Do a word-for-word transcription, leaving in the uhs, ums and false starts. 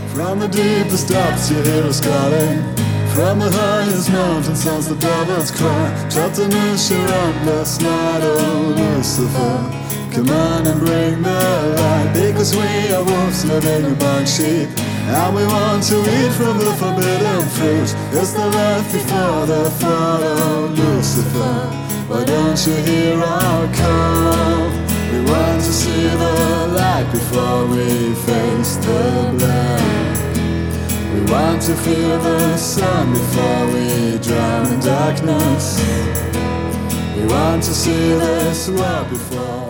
From the deepest depths you hear us calling. From the highest mountain sounds the dove's cry. Trapped in this relentless night, oh Lucifer, come on and bring the light. Because we are wolves living among sheep, and we want to eat from the forbidden fruit. It's the life before the fall, oh Lucifer, why don't you hear our call? We want to see the light before we face the black. We want to feel the sun before we drown in darkness. We want to see this world before